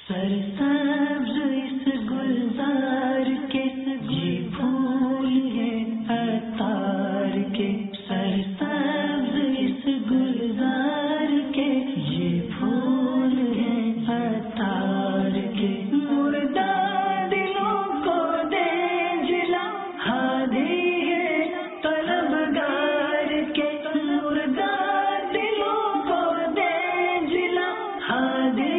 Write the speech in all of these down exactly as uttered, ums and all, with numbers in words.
سرسبز اس گلزار کے یہ پھول ہے عطار کے، سرسبز اس گلزار کے یہ پھول ہے عطار کے، مردہ دلوں کو دے جلا ہادی ہے طلبگار کے، مردہ دلوں کو دے جلا ہادی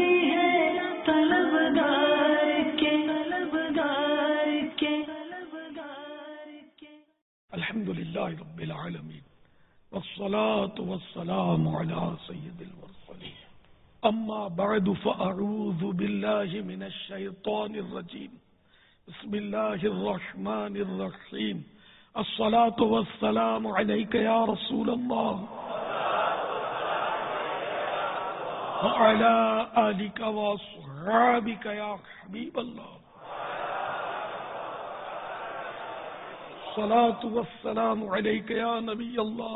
الحمد للہ رب العالمین والصلاة والسلام على سید المرسلین اما بعد فاعوذ باللہ من الشیطان الرجیم بسم اللہ الرحمن الرحیم الصلاة والسلام علیک یا رسول اللہ وعلى آلک واصحابک یا حبیب اللہ، الصلاة والسلام علیک یا نبی اللہ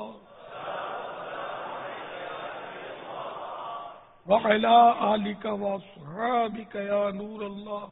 وعلی آلک واصحابک یا نور اللہ۔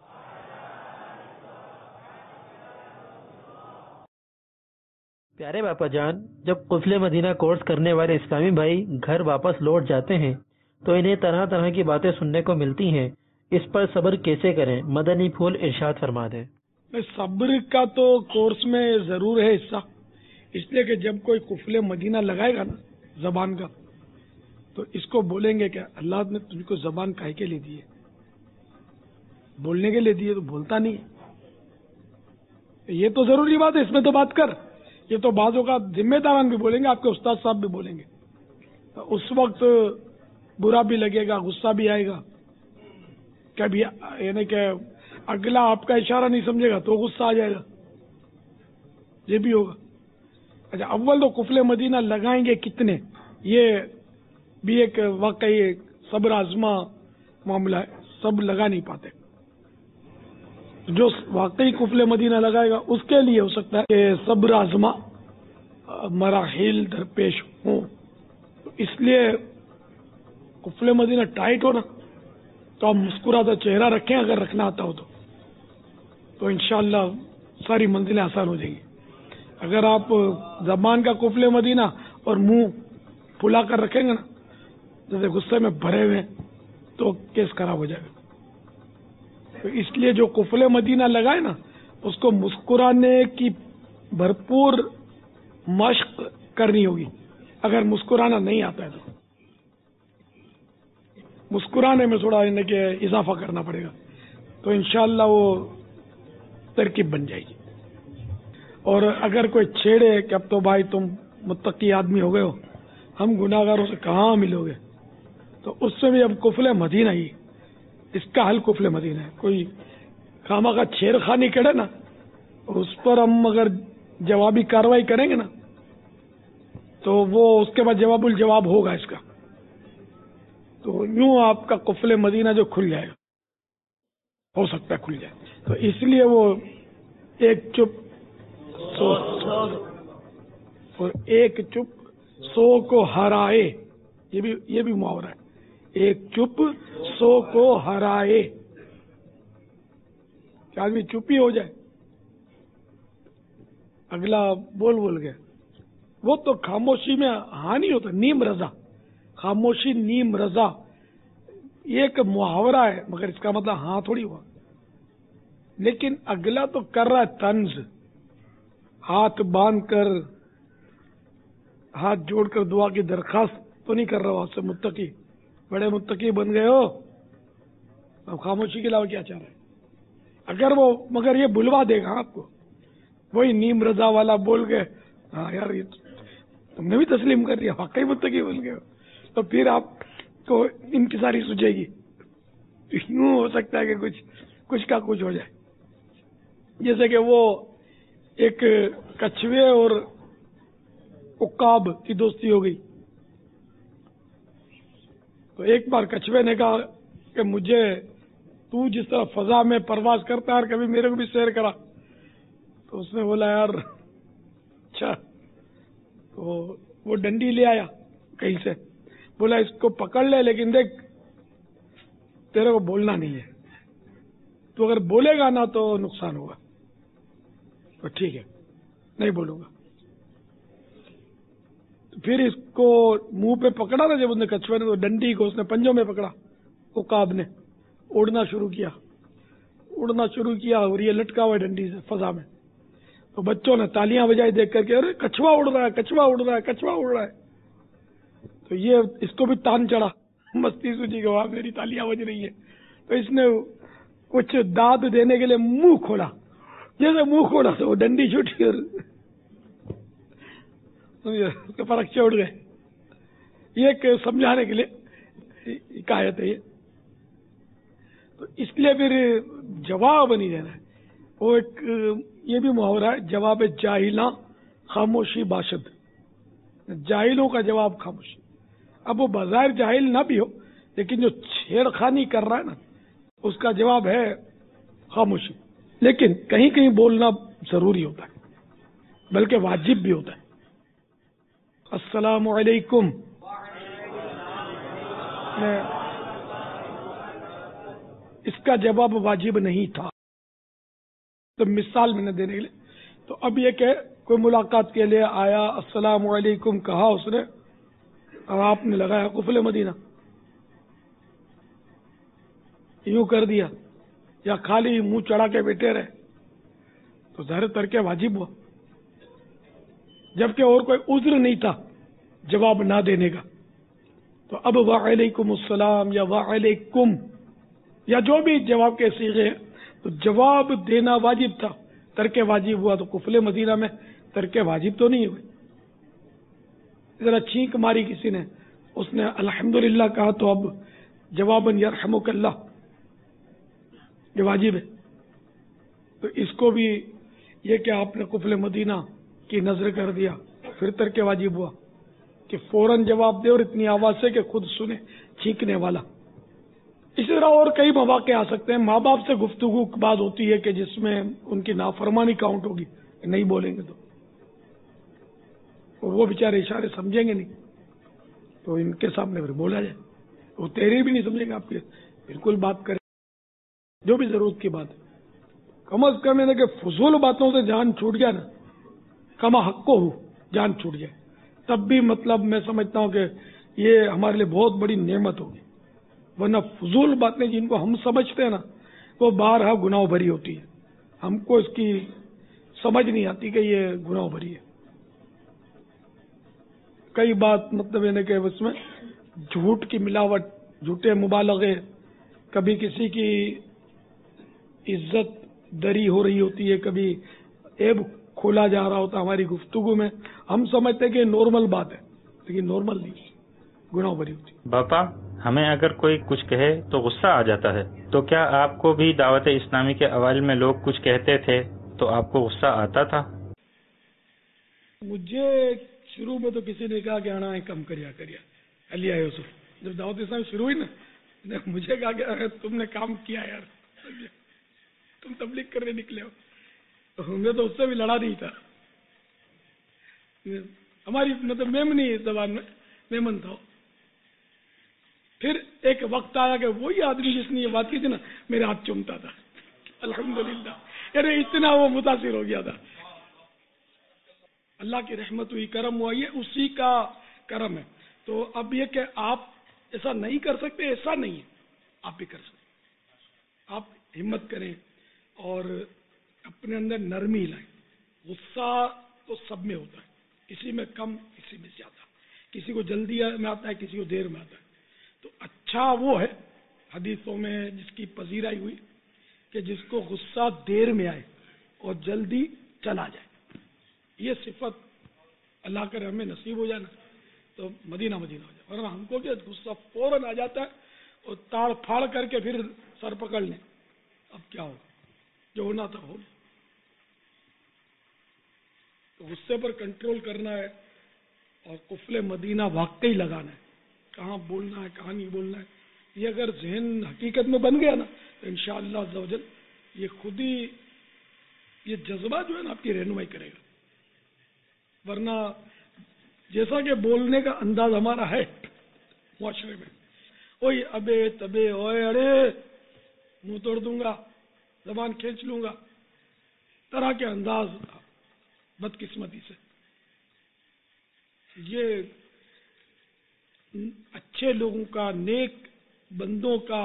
پیارے باپا جان، جب قفل مدینہ کورس کرنے والے اسلامی بھائی گھر واپس لوٹ جاتے ہیں تو انہیں طرح طرح کی باتیں سننے کو ملتی ہیں، اس پر صبر کیسے کریں؟ مدنی پھول ارشاد فرما دیں۔ صبر کا تو کورس میں ضرور ہے حصہ، اس لیے کہ جب کوئی قفل مدینہ لگائے گا نا زبان کا، تو اس کو بولیں گے کہ اللہ نے تجھ کو زبان کاہے کے لیے دی ہے، بولنے کے لیے دی ہے تو بولتا نہیں ہے، یہ تو ضروری بات ہے، اس میں تو بات کر۔ یہ تو بعضوں کا ذمہ داران بھی بولیں گے، آپ کے استاد صاحب بھی بولیں گے، تو اس وقت برا بھی لگے گا، غصہ بھی آئے گا، کبھی یعنی کہ اگلا آپ کا اشارہ نہیں سمجھے گا تو غصہ آ جائے گا، یہ بھی ہوگا۔ اچھا، اول تو قفل مدینہ لگائیں گے کتنے، یہ بھی ایک واقعی صبر آزما معاملہ ہے، سب لگا نہیں پاتے۔ جو واقعی قفل مدینہ لگائے گا اس کے لیے ہو سکتا ہے کہ صبر آزما مراحل درپیش ہوں، اس لیے قفل مدینہ ٹائٹ ہو نا تو آپ مسکراتا چہرہ رکھیں، اگر رکھنا آتا ہو تو تو انشاءاللہ ساری منزلیں آسان ہو جائیں گی۔ اگر آپ زبان کا قفل مدینہ اور منہ پھلا کر رکھیں گے نا، جیسے غصے میں بھرے ہوئے تو کیس خراب ہو جائے گا۔ تو اس لیے جو قفل مدینہ لگائے نا، اس کو مسکرانے کی بھرپور مشق کرنی ہوگی۔ اگر مسکرانا نہیں آتا ہے تو مسکرانے میں تھوڑا یعنی کہ اضافہ کرنا پڑے گا، تو انشاءاللہ وہ ترکیب بن جائے گی۔ اور اگر کوئی چھیڑے کہ اب تو بھائی تم متقی آدمی ہو گئے ہو، ہم گناہگاروں سے کہاں ملو گے، تو اس سے بھی اب قفل مدینہ ہی، اس کا حل قفل مدینہ ہے۔ کوئی خامہ کا چھیڑ خانی کرے نا، اس پر ہم اگر جوابی کارروائی کریں گے نا تو وہ اس کے بعد جواب الجواب ہوگا اس کا، تو یوں آپ کا قفل مدینہ جو کھل جائے گا، ہو سکتا ہے کھل جائے۔ تو اس لیے وہ ایک چپ سو اور ایک چپ سو کو ہرائے، یہ بھی یہ بھی محاورہ ہے، ایک چپ سو کو ہرائے، کہ آدمی چپ ہی ہو جائے، اگلا بول بول گیا، وہ تو خاموشی میں ہاں نہیں ہوتا، نیم رضا، خاموشی نیم رضا، یہ ایک محاورہ ہے، مگر اس کا مطلب ہاں تھوڑی ہوا۔ لیکن اگلا تو کر رہا ہے طنز، ہاتھ باندھ کر ہاتھ جوڑ کر دعا کی درخواست تو نہیں کر رہا ہو آپ سے، متقی بڑے متقی بن گئے ہو، اب خاموشی کے علاوہ کیا چاہ رہے ہیں؟ اگر وہ مگر یہ بلوا دے گا آپ کو، وہی نیم رضا والا بول گئے، ہاں یار یہ تم نے بھی تسلیم کر دیا، واقعی متقی بن گئے ہو، تو پھر آپ کو انکساری سوچے گی، یوں ہو سکتا ہے کہ کچھ کچھ کا کچھ ہو جائے۔ جیسے کہ وہ ایک کچھوے اور عقاب کی دوستی ہو گئی، تو ایک بار کچھوے نے کہا کہ مجھے تو جس طرح فضا میں پرواز کرتا ہے اور کبھی میرے کو بھی سیر کرا، تو اس نے بولا یار اچھا، تو وہ ڈنڈی لے آیا کہیں سے، بولا اس کو پکڑ لے، لیکن دیکھ تیرے کو بولنا نہیں ہے، تو اگر بولے گا نا تو نقصان ہوگا، تو ٹھیک ہے نہیں بولوں گا. پھر اس کو منہ پہ پکڑا نا جب اس نے کچھوے نے، تو ڈنڈی کو اس نے پنجوں میں پکڑا، عقاب نے اڑنا شروع کیا اڑنا شروع کیا اور یہ لٹکا ہوا ہے ڈنڈی سے فضا میں. تو بچوں نے تالیاں بجائی دیکھ کر کے، ارے کچھوا اڑ رہا ہے کچھوا اڑ رہا ہے کچھوا اڑ رہا ہے. تو یہ اس کو بھی تان چڑھا، مستی سوچی کہ وہاں میری تالیاں بج رہی ہیں. تو اس نے کچھ داد دینے کے لیے منہ کھولا، جیسے منہ کھولا تو وہ ڈنڈی چھوٹی اور اس کے فرق چوڑ گئے. یہ ایک سمجھانے کے لیے حکایت ہے یہ. تو اس لیے پھر جواب نہیں دینا ہے. وہ ایک یہ بھی محاورہ ہے، جواب جاہلاں خاموشی باشد، جاہلوں کا جواب خاموشی. اب وہ بظاہر جاہل نہ بھی ہو، لیکن جو چھیڑ خانی کر رہا ہے نا، اس کا جواب ہے خاموشی. لیکن کہیں کہیں بولنا ضروری ہوتا ہے، بلکہ واجب بھی ہوتا ہے. السلام علیکم، اس کا جواب واجب نہیں تھا، تو مثال میں نے دینے کے لیے. تو اب یہ کہ کوئی ملاقات کے لیے آیا، السلام علیکم کہا اس نے، اور آپ نے لگایا قفل مدینہ، یوں کر دیا یا خالی منہ چڑھا کے بیٹھے رہے، تو ظاہر ترک واجب ہوا. جبکہ اور کوئی عذر نہیں تھا جواب نہ دینے کا. تو اب وعلیکم السلام یا وعلیکم یا جو بھی جواب کے صیغے ہیں، تو جواب دینا واجب تھا، ترک واجب ہوا. تو قفل مدینہ میں ترک واجب تو نہیں ہوئے. ذرا چھینک ماری کسی نے، اس نے الحمدللہ کہا، تو اب جواباً یرحمک اللہ یہ واجب ہے. تو اس کو بھی یہ کہ آپ نے قفل مدینہ کی نظر کر دیا، پھر ترک واجب ہوا کہ فوراً جواب دے اور اتنی آواز سے کہ خود سنے چھینکنے والا. اسی طرح اور کئی مواقع آ سکتے ہیں. ماں باپ سے گفتگو بات ہوتی ہے کہ جس میں ان کی نافرمانی کاؤنٹ ہوگی، نہیں بولیں گے تو وہ بیچارے اشارے سمجھیں گے نہیں، تو ان کے سامنے پھر بولا جائے. وہ تیرے بھی نہیں سمجھیں گے آپ کے، بالکل بات کریں جو بھی ضرورت کی بات ہے. کم از کم کہ فضول باتوں سے جان چھوٹ گیا نا، کما حق کو ہو جان چھوٹ جائے، تب بھی مطلب میں سمجھتا ہوں کہ یہ ہمارے لیے بہت بڑی نعمت ہوگی. ورنہ فضول باتیں جن کو ہم سمجھتے ہیں نا، وہ بارہا گناہ بھری ہوتی ہے. ہم کو اس کی سمجھ نہیں آتی کہ یہ گناہ بھری ہے. کئی بات مطلب یہ کہ اس میں جھوٹ کی ملاوٹ، جھوٹے مبالغے، کبھی کسی کی عزت دری ہو رہی ہوتی ہے، کبھی عیب کھولا جا رہا ہوتا ہماری گفتگو میں. ہم سمجھتے ہیں کہ نارمل بات ہے، لیکن نارمل نہیں، گناہ بھری ہوتی ہے. باپا، ہمیں اگر کوئی کچھ کہے تو غصہ آ جاتا ہے، تو کیا آپ کو بھی دعوت اسلامی کے اوائل میں لوگ کچھ کہتے تھے تو آپ کو غصہ آتا تھا؟ مجھے شروع میں تو کسی نے کہا کہ آنا ہے کم کریا کریا علیہ یوسف، جب دعوت اسلامی شروع ہوئی نا، مجھے کہا کہ تم نے کام کیا یار، تم تبلیغ کرنے نکلے ہو. ہمیں تو اس سے بھی لڑا نہیں تھا. ہماری مطلب میمنی زبان میں میمن تھا. پھر ایک وقت آیا کہ وہی آدمی جس نے یہ بات کی تھی نا، میرے ہاتھ چومتا تھا. الحمدللہ، یعنی اتنا وہ متاثر ہو گیا تھا. اللہ کی رحمت ہوئی، کرم ہوا، یہ اسی کا کرم ہے. تو اب یہ کہ آپ ایسا نہیں کر سکتے، ایسا نہیں ہے، آپ بھی کر سکتے. آپ ہمت کریں اور اپنے اندر نرمی لائیں. غصہ تو سب میں ہوتا ہے، کسی میں کم، کسی میں زیادہ، کسی کو جلدی میں آتا ہے، کسی کو دیر میں آتا ہے. تو اچھا وہ ہے حدیثوں میں جس کی پذیرائی ہوئی کہ جس کو غصہ دیر میں آئے اور جلدی چلا جائے. یہ صفت اللہ کرے ہمیں نصیب ہو جائے نا، تو مدینہ مدینہ ہو جائے. ورنہ ہم کو کیا غصہ فوراً آ جاتا ہے اور تاڑ پھاڑ کر کے پھر سر پکڑ لیں. اب کیا ہو، جو ہونا تھا ہو. تو غصے پر کنٹرول کرنا ہے اور قفل مدینہ واقعی لگانا ہے، کہاں بولنا ہے کہاں نہیں بولنا ہے. یہ اگر ذہن حقیقت میں بن گیا نا، تو انشاءاللہ عز و جل یہ خود ہی یہ جذبہ جو ہے نا آپ کی رہنمائی کرے گا. ورنہ جیسا کہ بولنے کا انداز ہمارا ہے معاشرے میں، وہی ابے تبے اوے اڑے منہ توڑ دوں گا، زبان کھینچ لوں گا، طرح کے انداز بدقسمتی سے. یہ اچھے لوگوں کا، نیک بندوں کا،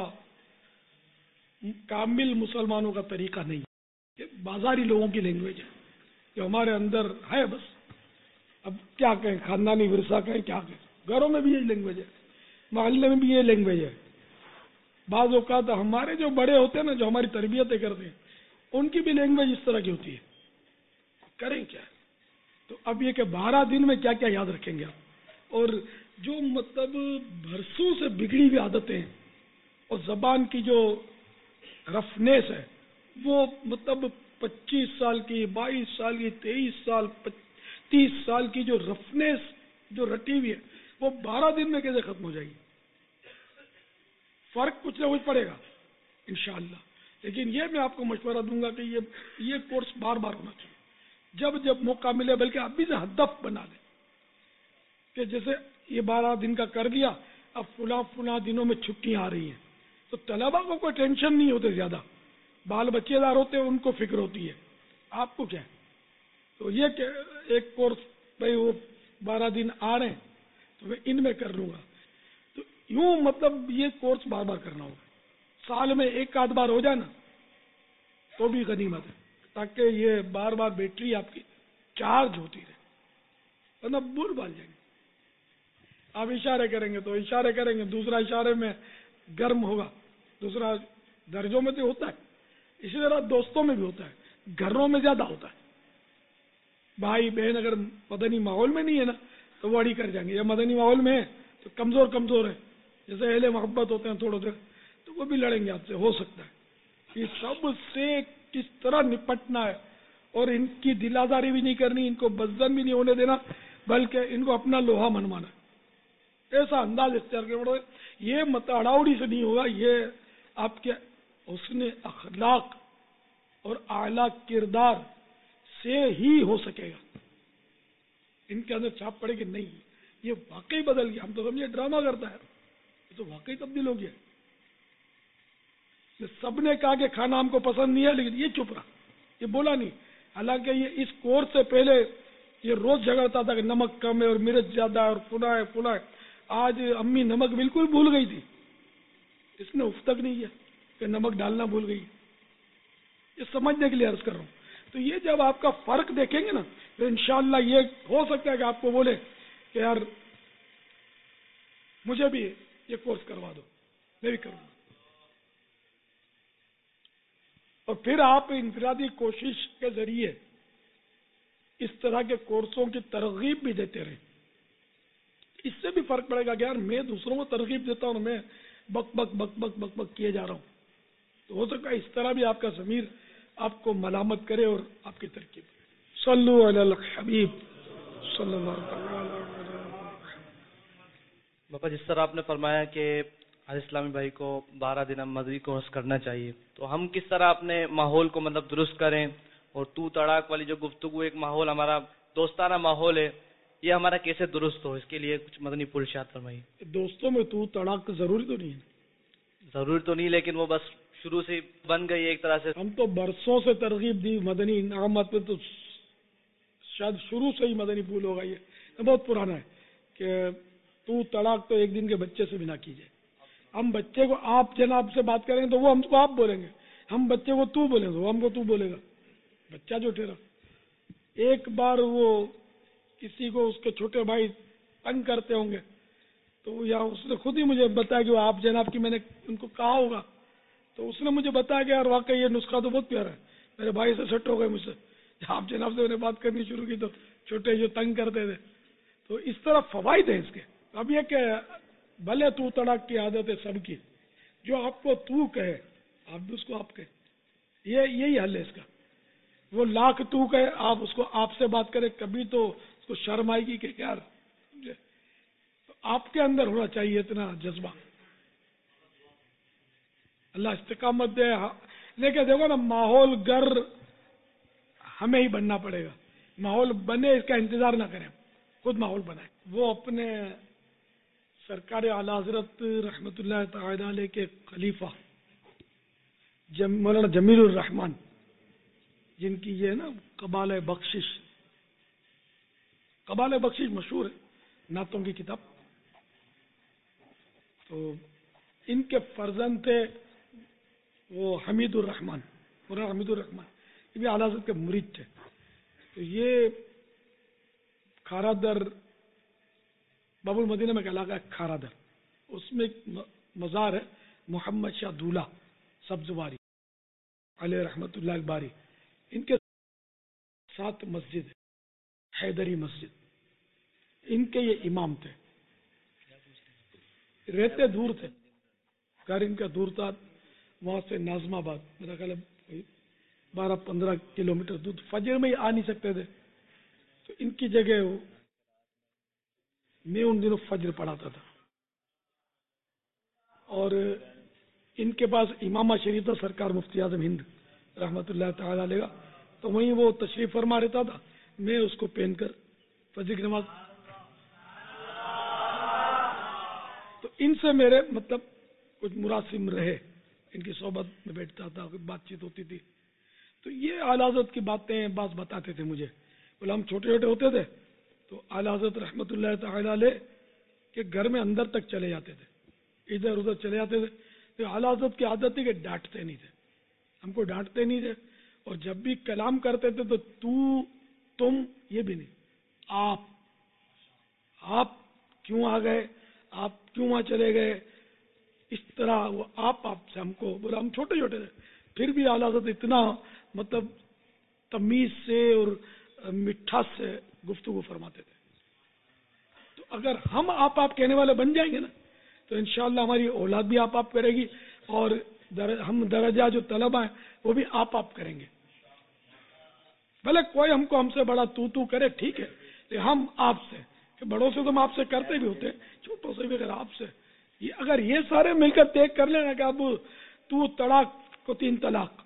کامل مسلمانوں کا طریقہ نہیں. یہ بازاری لوگوں کی لینگویج ہے جو ہمارے اندر ہے. بس اب کیا کہیں، خاندانی ورثہ کہیں، کیا کہیں. گھروں میں بھی یہی لینگویج ہے، محلے میں بھی یہ لینگویج ہے. بعض اوقات ہمارے جو بڑے ہوتے ہیں نا، جو ہماری تربیتیں کرتے ہیں، ان کی بھی لینگویج اس طرح کی ہوتی ہے. کریں کیا؟ تو اب یہ کہ بارہ دن میں کیا کیا یاد رکھیں گے آپ. اور جو مطلب برسوں سے بگڑی ہوئی عادتیں ہیں اور زبان کی جو رفنیس ہے، وہ مطلب پچیس سال کی، بائیس سال کی، تیئیس سال، تیس سال کی جو رفنیس جو رٹی ہوئی ہے، وہ بارہ دن میں کیسے ختم ہو جائے گی؟ فرق کچھ نہ کچھ پڑے گا انشاءاللہ. لیکن یہ میں آپ کو مشورہ دوں گا کہ یہ یہ کورس بار بار ہونا چاہیے، جب جب موقع ملے. بلکہ ابھی سے ہدف بنا دیں کہ جیسے یہ بارہ دن کا کر دیا، اب فلاں فلاں دنوں میں چھٹیاں آ رہی ہیں، تو طلبا کو کوئی ٹینشن نہیں ہوتے، زیادہ بال بچے دار ہوتے ہیں، ان کو فکر ہوتی ہے. آپ کو کیا ہے؟ تو یہ کہ ایک کورس بھائی وہ بارہ دن آ رہے ہیں تو میں ان میں کر لوں گا. تو یوں مطلب یہ کورس بار بار کرنا ہوگا. سال میں ایک آدھ بار ہو جائے نا تو بھی غنیمت ہے، تاکہ یہ بار بار بیٹری آپ کی چارج ہوتی رہے، ورنہ بھول بھال جائیں گے. آپ اشارے کریں گے تو اشارے کریں گے، دوسرا اشارے میں گرم ہوگا، دوسرا درجوں میں تو ہوتا ہے. اسی طرح دوستوں میں بھی ہوتا ہے، گھروں میں زیادہ ہوتا ہے. بھائی بہن اگر مدنی ماحول میں نہیں ہے نا تو وہ اڑی کر جائیں گے، یا مدنی ماحول میں ہے تو کمزور کمزور ہے، جیسے اہل محبت ہوتے ہیں تھوڑے دیر، تو وہ بھی لڑیں گے آپ سے. ہو سکتا ہے یہ سب سے کس طرح نپٹنا ہے، اور ان کی دل آزاری بھی نہیں کرنی، ان کو بزدن بھی نہیں ہونے دینا، بلکہ ان کو اپنا لوہا منوانا. ایسا انداز اختیار کرنا. یہ مت اڑاؤڑی سے نہیں ہوگا، یہ آپ کے حسن اخلاق اور اعلیٰ کردار سے ہی ہو سکے گا. ان کے اندر چھاپ پڑے کہ نہیں یہ واقعی بدل گیا، ہم تو سمجھے ڈرامہ کرتا ہے، یہ تو واقعی تبدیل ہو گیا. سب نے کہا کہ کھانا ہم کو پسند نہیں ہے، لیکن یہ چپ رہا، یہ بولا نہیں. حالانکہ یہ اس کورس سے پہلے یہ روز جھگڑتا تھا کہ نمک کم ہے اور مرچ زیادہ ہے اور فلا ہے فلا ہے. آج امی نمک بالکل بھول گئی تھی، اس نے اف تک نہیں کیا کہ نمک ڈالنا بھول گئی. یہ سمجھنے کے لیے عرض کر رہا ہوں. تو یہ جب آپ کا فرق دیکھیں گے نا تو انشاءاللہ یہ ہو سکتا ہے کہ آپ کو بولے کہ یار مجھے بھی یہ کورس کروا دو، میں بھی کروں گا. اور پھر آپ انفرادی کوشش کے ذریعے اس طرح کے کورسوں کی ترغیب بھی دیتے رہیں. اس سے بھی فرق پڑے گا کہ یار میں دوسروں کو ترغیب دیتا ہوں، میں بک بک بک بک بک بک کیے جا رہا ہوں. تو ہو سکتا ہے اس طرح بھی آپ کا ضمیر آپ کو ملامت کرے اور آپ کی ترکیب. صلو علی الحبیب صلی اللہ علیہ وسلم. باپا جس طرح آپ نے فرمایا کہ ہر اسلامی بھائی کو بارہ دن مدنی کورس کرنا چاہیے، تو ہم کس طرح اپنے ماحول کو مطلب درست کریں، اور تو تڑاک والی جو گفتگو ایک ماحول ہمارا دوستانہ ماحول ہے، یہ ہمارا کیسے درست ہو، اس کے لیے کچھ مدنی پھول ارشاد فرمائیے. دوستوں میں تو تڑاک ضروری تو نہیں ہے، ضروری تو نہیں، لیکن وہ بس شروع سے بن گئی ایک طرح سے. ہم تو برسوں سے ترغیب دی مدنی انعامات پہ، تو شاید شروع سے ہی مدنی پھول ہوگا. یہ بہت پرانا ہے کہ تو تڑاک تو ایک دن کے بچے سے بھی نہ کیجیے. ہم بچے کو آپ جناب سے بات کریں گے تو وہ ہم کو آپ بولیں گے، ہم بچے کو تو بولیں گے وہ ہم کو تو بولے گا. بچہ جو ٹھہرا، ایک بار وہ کسی کو اس کے چھوٹے بھائی تنگ کرتے ہوں گے تو یا اس نے خود ہی مجھے بتایا کہ وہ آپ جناب کی میں نے ان کو کہا ہوگا، تو اس نے مجھے بتایا کہ یار واقعی یہ نسخہ تو بہت پیارا ہے. میرے بھائی سے سٹ ہو گئے مجھ سے، آپ جناب سے میں نے بات کرنی شروع کی تو چھوٹے جو تنگ کرتے تھے. تو اس طرح فوائد ہیں اس کے. اب یہ کہ بھلے تو تڑاک کی عادت ہے سب کی، جو آپ کو تو کہے آپ بھی اس کو آپ کہے، یہ یہی حل ہے اس کا. وہ لاکھ تو کہے آپ اس کو آپ سے بات کرے، کبھی تو اس کو شرم آئے گی کہ یار تو آپ کے اندر ہونا چاہیے اتنا جذبہ. اللہ استقامت دے. لیکن دیکھو نا ماحول گر ہمیں ہی بننا پڑے گا. ماحول بنے اس کا انتظار نہ کریں، خود ماحول بنائیں. وہ اپنے سرکار اعلی حضرت رحمت اللہ تعالی علیہ کے خلیفہ जम, मौलाना जमीलुर रहमान, जिनकी ये है ना कबाल बख्शिश, कबाल बख्शिश मशहूर है, नातों की किताब। तो इनके फर्जंद थे वो हमीदुर रहमान, मौलाना हमीदुर रहमान, ये भी आला हज़रत के मुरीद थे। तो ये खारादर, बाबुल मदीना में कहलाता है खारादर, उसमें एक मज़ार है मोहम्मद शाह दूल्हा सब्जवारी अलैहि रहमतुल्लाह बारी, इनके साथ मस्जिद है, हैदरी मस्जिद, इनके ये इमाम थे। रहते दूर थे, घर इनका दूर था, वहां से नाजमाबाद मेरा ख्याल है बारह पंद्रह किलोमीटर दूर, फजर में ही आ नहीं सकते थे। तो इनकी जगह वो, मैं उन दिनों फजर पढ़ाता था, और इनके पास इमामा शरीफ था सरकार मुफ्ती आजम हिंद रहमतुल्लाह ताला अलैह, तो वहीं वो तशरीफ फरमा रहता था, मैं उसको पहनकर फजर की नमाज। तो इनसे मेरे मतलब कुछ मुरासिम रहे, इनकी सोबत में बैठता था, कुछ बातचीत होती थी। तो ये आला हज़रत की बातें बात बताते थे मुझे। बोले हम छोटे छोटे होते थे तो आला हज़रत रहमतुल्लाह ताला अलैह के घर में अंदर तक चले जाते थे, इधर उधर चले जाते थे। तो आला हज़रत की आदत थी कि डांटते नहीं थे, हमको डांटते नहीं थे, और जब भी कलाम करते थे तो तू तुम ये भी नहीं, आप आप क्यों आ गए, आप क्यों वहां चले गए, इस तरह वो आप आप से हमको बोला। हम छोटे छोटे थे, फिर भी आला हज़रत इतना मतलब तमीज से और मिठास से गुफ्तगू फरमाते थे। तो अगर हम आप आप कहने वाले बन जाएंगे ना, तो इंशाअल्लाह हमारी औलाद भी आप आप करेगी, और दर, हम दर्जा जो तलबा है वो भी आप आप करेंगे। भले कोई हमको हमसे बड़ा तू तू करे, ठीक है, लेकिन हम आपसे, कि बड़ों से तो हम आपसे करते भी होते, छोटों से भी अगर आपसे, ये अगर ये सारे मिलकर तय कर लेना कि अब तू तलाक को तीन तलाक,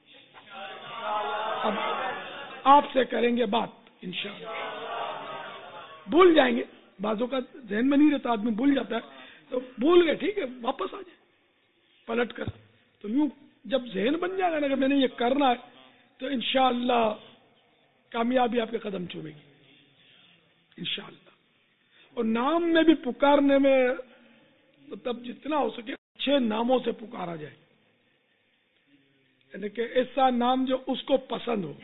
अब आपसे करेंगे बात, इंशाअल्लाह भूल जाएंगे। बाजों का जहन में नहीं रहता, आदमी भूल जाता है, तो भूल गए ठीक है, वापस आ जाए पलट कर। तो यूं जब जहन बन जाएगा ना कि मैंने ये करना है, तो इंशाअल्लाह कामयाबी आपके कदम चूमेगी इंशाअल्लाह। और नाम में भी पुकारने में मतलब जितना हो सके अच्छे नामों से पुकारा जाए, यानी कि ऐसा नाम जो उसको पसंद हो।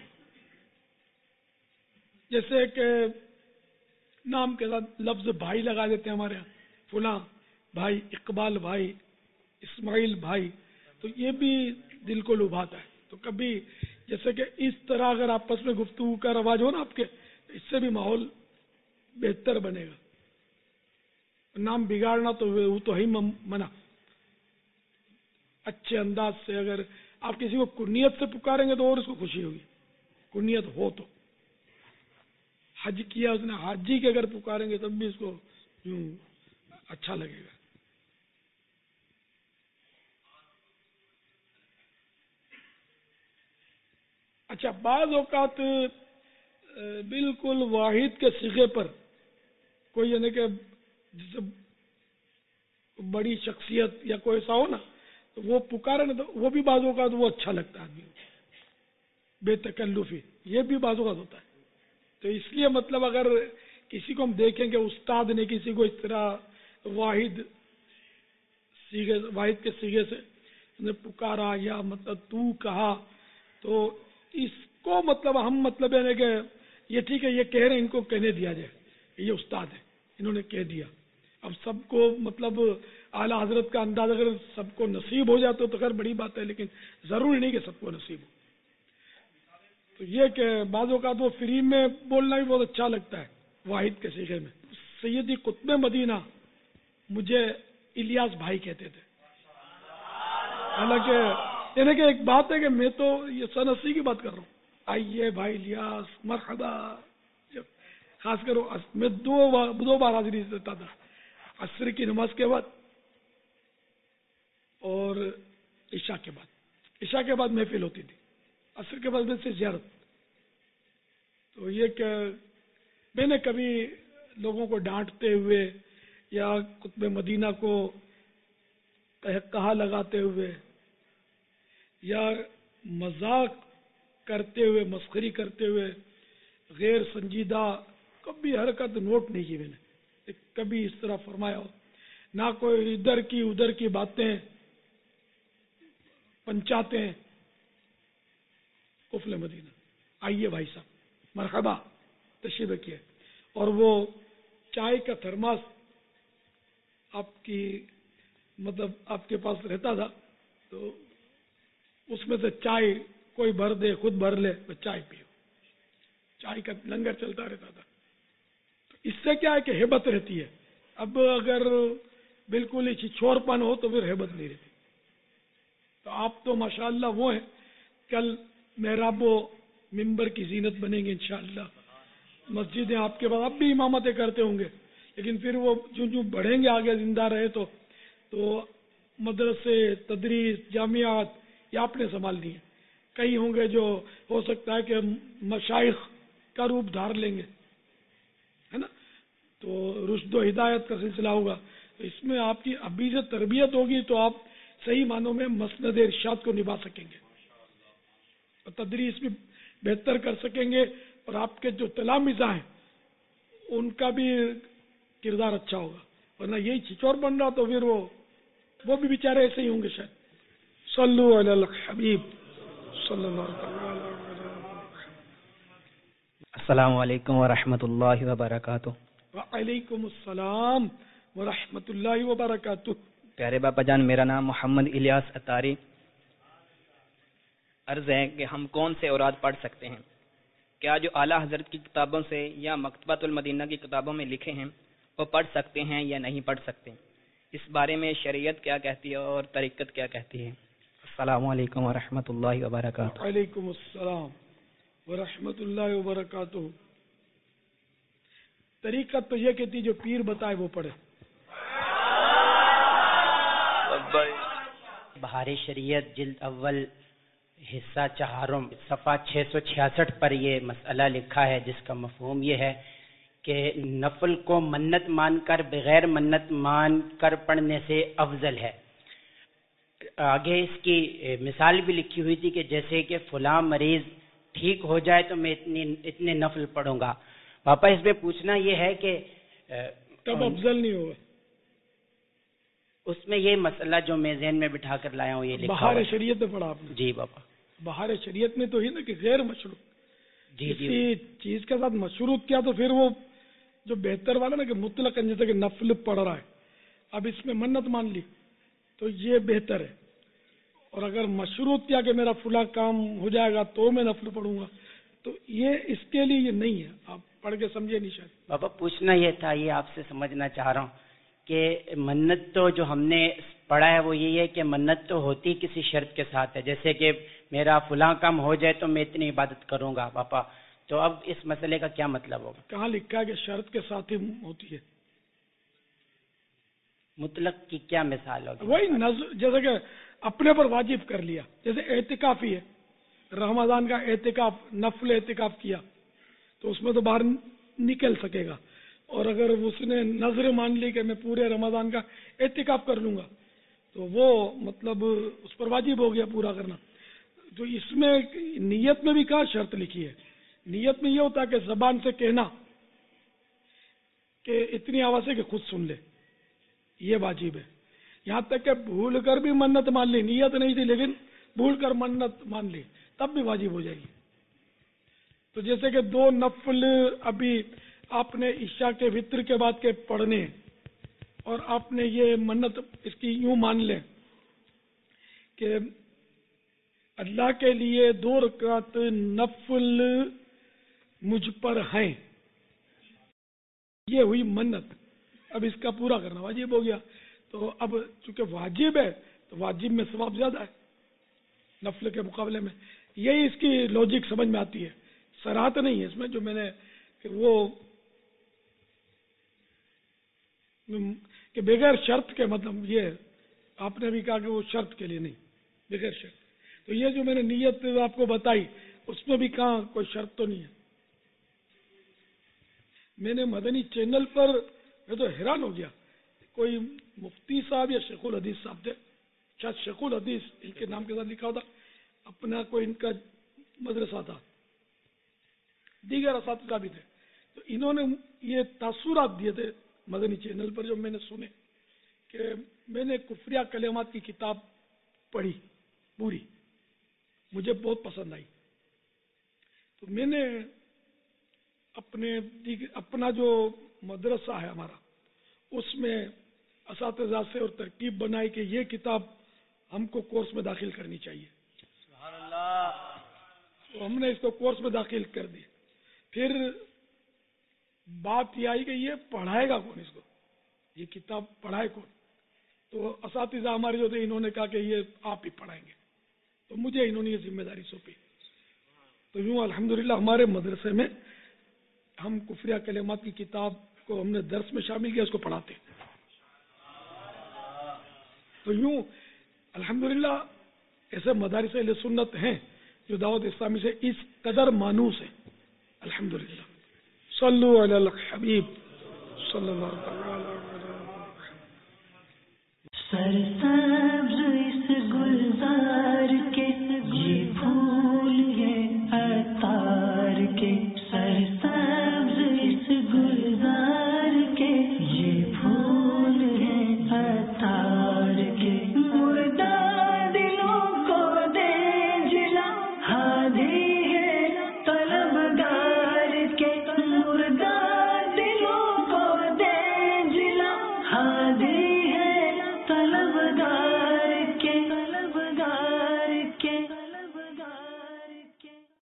जैसे कि नाम के साथ लफ्ज भाई लगा देते हैं हमारे यहाँ, फुला भाई, इकबाल भाई, इस्माइल भाई, तो ये भी दिल को लुभाता है। तो कभी जैसे कि इस तरह अगर आपस में गुफ्तगू का रवाज हो ना आपके, तो इससे भी माहौल बेहतर बनेगा। नाम बिगाड़ना तो वो तो ही मना। अच्छे अंदाज से अगर आप किसी को कुनियत से पुकारेंगे तो और उसको खुशी होगी, कुनियत हो तो। हज किया उसने, हाजी के अगर पुकारेंगे तब भी इसको यूं अच्छा लगेगा। अच्छा, बाज़ औकात बिल्कुल वाहिद के सिगे पर कोई यानी कि जैसे बड़ी शख्सियत या कोई ऐसा हो ना, तो वो पुकारे ना, तो वो भी बाज़ औकात वो अच्छा लगता है आदमी, बेतकल्लुफी, ये भी बाज़ औकात होता है। तो इसलिए मतलब अगर किसी को हम देखेंगे उस्ताद ने किसी को इस तरह वाहिद सीगे, वाहिद के सीगे से ने पुकारा या मतलब तू कहा, तो इसको मतलब हम मतलब है कि ये ठीक है, ये कह रहे हैं, इनको कहने दिया जाए, ये उस्ताद है, इन्होंने कह दिया। अब सबको मतलब आला हजरत का अंदाज अगर सबको नसीब हो जाता तो खैर बड़ी बात है, लेकिन जरूरी नहीं कि सबको नसीब हो। तो ये कि बाज़ों का तो फ्री में बोलना भी बहुत अच्छा लगता है वाहिद के सीखे में। सैयदी कुतुब मदीना मुझे इलियास भाई कहते थे। हालांकि यानी कि एक बात है कि मैं तो ये सन अस्सी की बात कर रहा हूँ, आइए भाई इलियास मरहबा, खास करो मैं दो बार दो बार हाजिरी देता था, असर की नमाज के बाद और ईशा के बाद। ईशा के बाद महफिल होती थी, असर के बाद से ज़ियारत। तो ये कि मैंने कभी लोगों को डांटते हुए या कुतुब मदीना को कहा लगाते हुए یا مذاق کرتے ہوئے، مسخری کرتے ہوئے، غیر سنجیدہ کبھی حرکت نوٹ نہیں کی میں نے، کبھی اس طرح فرمایا ہو، نہ کوئی ادھر کی ادھر کی باتیں پنچاتے ہیں. قفل مدینہ، آئیے بھائی صاحب، مرحبا، تشریف رکھیے. اور وہ چائے کا تھرماس آپ کی مطلب آپ کے پاس رہتا تھا، تو اس میں سے چائے کوئی بھر دے، خود بھر لے، تو چائے پیو. چائے کا لنگر چلتا رہتا تھا. تو اس سے کیا ہے کہ ہیبت رہتی ہے. اب اگر بالکل ہی چھوڑ پن ہو تو پھر ہیبت نہیں رہتی. تو آپ تو ماشاءاللہ وہ ہیں، کل محراب و ممبر کی زینت بنیں گے انشاءاللہ. مسجدیں آپ کے پاس اب بھی امامتیں کرتے ہوں گے، لیکن پھر وہ جو جو بڑھیں گے آگے زندہ رہے تو تو مدرسے، تدریس، جامعات یہ آپ نے سنبھال لی ہیں. کئی ہوں گے جو ہو سکتا ہے کہ مشائخ کا روپ دھار لیں گے، ہے نا. تو رشد و ہدایت کا سلسلہ ہوگا. تو اس میں آپ کی ابھی سے تربیت ہوگی تو آپ صحیح معنوں میں مسند ارشاد کو نبھا سکیں گے، اور تدریس بھی بہتر کر سکیں گے، اور آپ کے جو تلامذہ ہیں ان کا بھی کردار اچھا ہوگا. ورنہ یہی چھچور بن رہا تو پھر وہ وہ بھی بیچارے ایسے ہی ہوں گے شاید. صلو علی الحبیب صلی اللہ علیہ وسلم. السلام علیکم ورحمۃ اللہ وبرکاتہ. وعلیکم السلام ورحمۃ اللہ وبرکاتہ. پیارے باپا جان، میرا نام محمد الیاس اتاری. عرض ہے کہ ہم کون سے اوراد پڑھ سکتے ہیں؟ کیا جو اعلیٰ حضرت کی کتابوں سے یا مکتبۃ المدینہ کی کتابوں میں لکھے ہیں وہ پڑھ سکتے ہیں یا نہیں پڑھ سکتے؟ اس بارے میں شریعت کیا کہتی ہے اور طریقت کیا کہتی ہے؟ السلام علیکم ورحمۃ اللہ وبرکاتہ. وعلیکم السلام ورحمۃ اللہ وبرکاتہ. طریقت تو یہ کہتی جو پیر بتائے وہ پڑھے. بہار شریعت جلد اول حصہ چہارم صفحہ چھ سو چھیاسٹھ پر یہ مسئلہ لکھا ہے، جس کا مفہوم یہ ہے کہ نفل کو منت مان کر بغیر منت مان کر پڑھنے سے افضل ہے. آگے اس کی مثال بھی لکھی ہوئی تھی کہ جیسے کہ فلاں مریض ٹھیک ہو جائے تو میں اتنی اتنے نفل پڑھوں گا. پاپا اس میں پوچھنا یہ ہے کہ تب افضل نہیں ہوگا. اس میں یہ مسئلہ جو میں ذہن میں بٹھا کر لایا ہوں یہ لکھا بہار ہے. شریعت میں پڑھا آپ نے؟ جی پاپا. بہار شریعت میں تو ہی نا کہ غیر مشروط جی جی کسی چیز کے ساتھ مشروط کیا تو پھر وہ جو بہتر والا نا کہ مطلق جیسے کہ نفل پڑھ رہا ہے، اب اس میں منت مان لی تو یہ بہتر ہے. اور اگر مشروط کیا کہ میرا فلاں کام ہو جائے گا تو میں نفل پڑھوں گا، تو یہ اس کے لیے یہ نہیں ہے. آپ پڑھ کے سمجھے نہیں شاید. پاپا پوچھنا یہ تھا، یہ آپ سے سمجھنا چاہ رہا ہوں کہ منت تو جو ہم نے پڑھا ہے وہ یہی ہے کہ منت تو ہوتی کسی شرط کے ساتھ ہے، جیسے کہ میرا فلاں کام ہو جائے تو میں اتنی عبادت کروں گا. پاپا تو اب اس مسئلے کا کیا مطلب ہوگا؟ کہاں لکھا ہے کہ شرط کے ساتھ ہی ہوتی ہے؟ مطلق کی کیا مثال ہوگی؟ وہی نظر جیسے کہ اپنے پر واجب کر لیا، جیسے اعتکافی ہے، رمضان کا اعتکاف نفل اعتکاف کیا تو اس میں تو باہر نکل سکے گا. اور اگر اس نے نظر مان لی کہ میں پورے رمضان کا اعتکاف کر لوں گا تو وہ مطلب اس پر واجب ہو گیا پورا کرنا. تو اس میں نیت میں بھی کہاں شرط لکھی ہے؟ نیت میں یہ ہوتا ہے کہ زبان سے کہنا کہ اتنی آواز ہے کہ خود سن لے، یہ واجب ہے. یہاں تک کہ بھول کر بھی منت مان لی، نیت نہیں تھی لیکن بھول کر منت مان لی تب بھی واجب ہو جائے گی. تو جیسے کہ دو نفل ابھی آپ نے عشاء کے وطر کے بعد کے پڑھنے اور آپ نے یہ منت اس کی یوں مان لیں کہ اللہ کے لیے دو رکعت نفل مجھ پر ہیں، یہ ہوئی منت. اب اس کا پورا کرنا واجب ہو گیا. تو اب چونکہ واجب ہے تو واجب میں ثواب زیادہ ہے نفل کے مقابلے میں. یہی اس کی لوجک سمجھ میں آتی ہے، صراحت نہیں ہے اس میں جو میں نے کہ وہ کہ بغیر شرط کے، مطلب یہ آپ نے بھی کہا کہ وہ شرط کے لیے نہیں، بغیر شرط. تو یہ جو میں نے نیت آپ کو بتائی اس میں بھی کہاں کوئی شرط تو نہیں ہے. میں نے مدنی چینل پر میں تو حیران ہو گیا، کوئی مفتی صاحب یا شیخ الحدیث صاحب تھے، شاید شیخ الحدیث ان کے نام کے ساتھ لکھا ہوتا، अपना कोई इनका मदरसा था, दीगर असातिज़ा भी थे, तो इन्होंने ये तासुरात दिए थे मदनी चैनल पर जो मैंने सुने कि मैंने कुफरिया कलेमात की किताब पढ़ी पूरी, मुझे बहुत पसंद आई। तो मैंने अपने अपना जो मदरसा है हमारा, उसमें असातिज़ा से और तरकीब बनाई कि ये किताब हमको कोर्स में दाखिल करनी चाहिए। तो हमने इसको कोर्स में दाखिल कर दी। फिर बात यह आई कि ये पढ़ाएगा कौन इसको, ये किताब पढ़ाए कौन? तो असातिज़ा हमारे जो थे इन्होंने कहा कि ये आप ही पढ़ाएंगे, तो मुझे इन्होंने ये जिम्मेदारी सौंपी। तो यूं अल्हम्दुलिल्लाह हमारे मदरसे में हम कुफरिया कलेमात की किताब को हमने दर्स में शामिल किया, उसको पढ़ाते। तो यूं अल्हम्दुलिल्लाह ऐसे मदारिस अहले सुन्नत हैं जो दावत इस्लामी से इस कदर मानूस है। अल्हम्दुलिल्लाह। सल्लु अलल हबीब सल्लल्लाहु अलैहि वसल्लम। सरसब्ज़ इस गुलजार के ये फूल